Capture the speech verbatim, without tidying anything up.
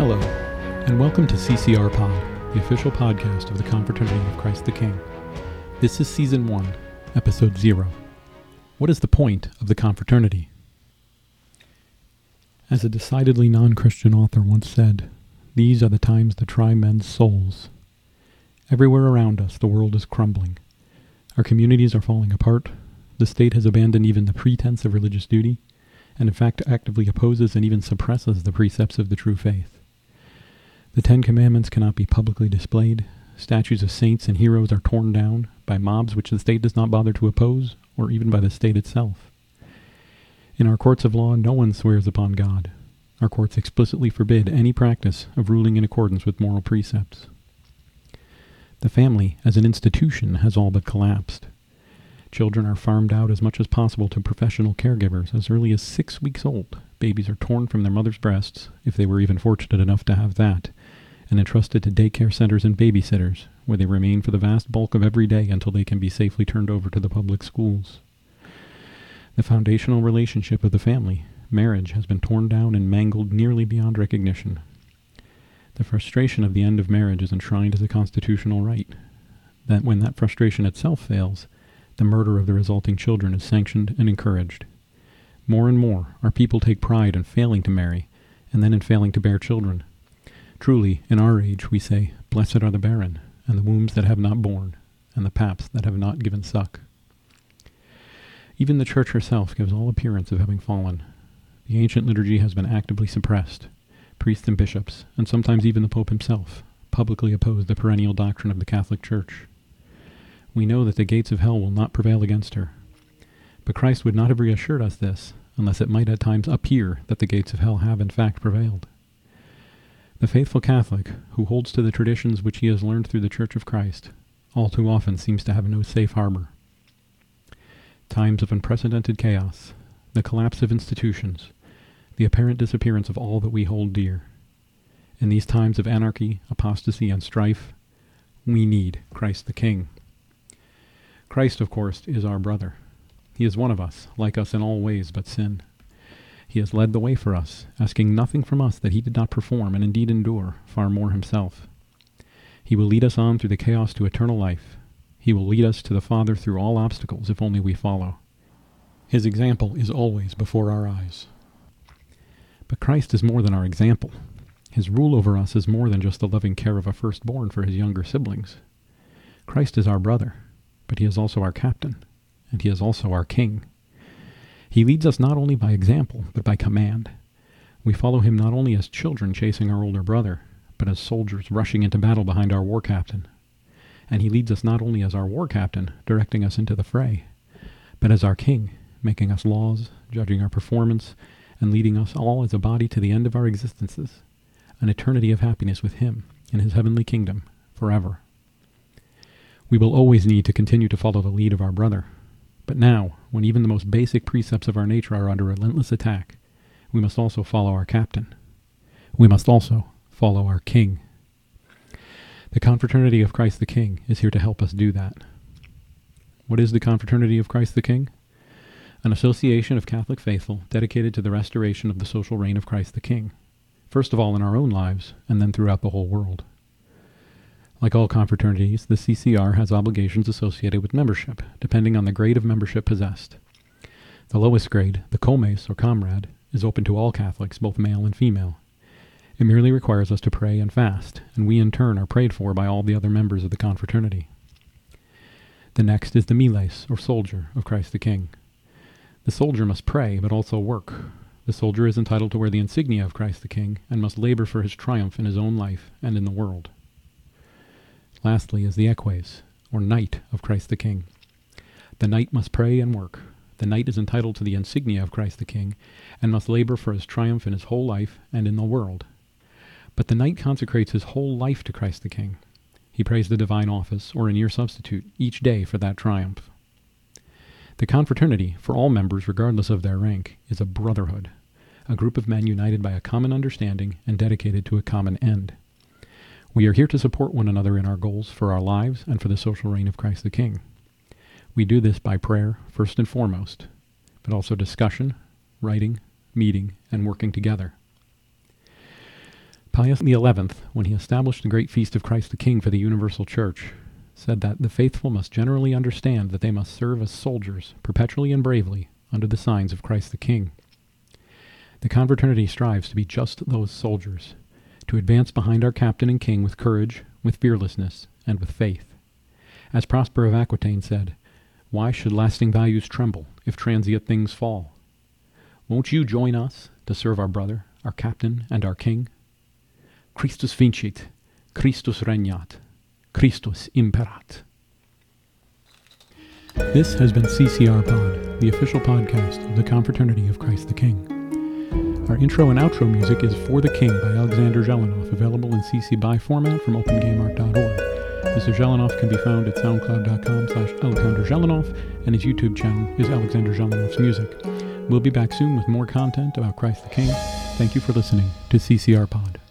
Hello, and welcome to C C R Pod, the official podcast of the Confraternity of Christ the King. This is Season one, Episode zero. What is the point of the Confraternity? As a decidedly non-Christian author once said, these are the times that try men's souls. Everywhere around us, the world is crumbling. Our communities are falling apart. The state has abandoned even the pretense of religious duty, and in fact actively opposes and even suppresses the precepts of the true faith. The Ten Commandments cannot be publicly displayed. Statues of saints and heroes are torn down by mobs which the state does not bother to oppose, or even by the state itself. In our courts of law, no one swears upon God. Our courts explicitly forbid any practice of ruling in accordance with moral precepts. The family, as an institution, has all but collapsed. Children are farmed out as much as possible to professional caregivers as early as six weeks old. Babies are torn from their mother's breasts, if they were even fortunate enough to have that, and entrusted to daycare centers and babysitters, where they remain for the vast bulk of every day until they can be safely turned over to the public schools. The foundational relationship of the family, marriage, has been torn down and mangled nearly beyond recognition. The frustration of the end of marriage is enshrined as a constitutional right. That when that frustration itself fails, the murder of the resulting children is sanctioned and encouraged. More and more, our people take pride in failing to marry, and then in failing to bear children. Truly, in our age, we say, "Blessed are the barren, and the wombs that have not borne, and the paps that have not given suck." Even the Church herself gives all appearance of having fallen. The ancient liturgy has been actively suppressed. Priests and bishops, and sometimes even the Pope himself, publicly oppose the perennial doctrine of the Catholic Church. We know that the gates of hell will not prevail against her. But Christ would not have reassured us this, unless it might at times appear that the gates of hell have in fact prevailed. The faithful Catholic, who holds to the traditions which he has learned through the Church of Christ, all too often seems to have no safe harbor. Times of unprecedented chaos, the collapse of institutions, the apparent disappearance of all that we hold dear. In these times of anarchy, apostasy, and strife, we need Christ the King. Christ, of course, is our brother. He is one of us, like us in all ways but sin. He has led the way for us, asking nothing from us that he did not perform and indeed endure, far more himself. He will lead us on through the chaos to eternal life. He will lead us to the Father through all obstacles if only we follow. His example is always before our eyes. But Christ is more than our example. His rule over us is more than just the loving care of a firstborn for his younger siblings. Christ is our brother, but he is also our captain, and he is also our king. He leads us not only by example, but by command. We follow him not only as children chasing our older brother, but as soldiers rushing into battle behind our war captain. And he leads us not only as our war captain, directing us into the fray, but as our king, making us laws, judging our performance, and leading us all as a body to the end of our existences, an eternity of happiness with him in his heavenly kingdom forever. We will always need to continue to follow the lead of our brother. But now, when even the most basic precepts of our nature are under relentless attack, we must also follow our captain. We must also follow our king. The Confraternity of Christ the King is here to help us do that. What is the Confraternity of Christ the King? An association of Catholic faithful dedicated to the restoration of the social reign of Christ the King, first of all in our own lives, and then throughout the whole world. Like all confraternities, the C C R has obligations associated with membership, depending on the grade of membership possessed. The lowest grade, the comes or comrade, is open to all Catholics, both male and female. It merely requires us to pray and fast, and we in turn are prayed for by all the other members of the confraternity. The next is the miles, or soldier, of Christ the King. The soldier must pray, but also work. The soldier is entitled to wear the insignia of Christ the King, and must labor for his triumph in his own life and in the world. Lastly is the eques, or knight of Christ the King. The knight must pray and work. The knight is entitled to the insignia of Christ the King, and must labor for his triumph in his whole life and in the world. But the knight consecrates his whole life to Christ the King. He prays the divine office, or a near substitute, each day for that triumph. The confraternity, for all members regardless of their rank, is a brotherhood, a group of men united by a common understanding and dedicated to a common end. We are here to support one another in our goals for our lives and for the social reign of Christ the King. We do this by prayer, first and foremost, but also discussion, writing, meeting, and working together. Pius the eleventh, when he established the great feast of Christ the King for the Universal Church, said that the faithful must generally understand that they must serve as soldiers, perpetually and bravely, under the signs of Christ the King. The Confraternity strives to be just those soldiers, to advance behind our captain and king with courage, with fearlessness, and with faith. As Prosper of Aquitaine said, "Why should lasting values tremble if transient things fall? Won't you join us to serve our brother, our captain, and our king? Christus vincit, Christus regnat, Christus imperat." This has been C C R Pod, the official podcast of the Confraternity of Christ the King. Our intro and outro music is For the King by Alexander Zelenoff, available in C C B Y format from open game art dot org. Mister Zelenoff can be found at soundcloud.com slash Alexander Zelenoff, and his YouTube channel is Alexander Zelenoff's Music. We'll be back soon with more content about Christ the King. Thank you for listening to C C R Pod.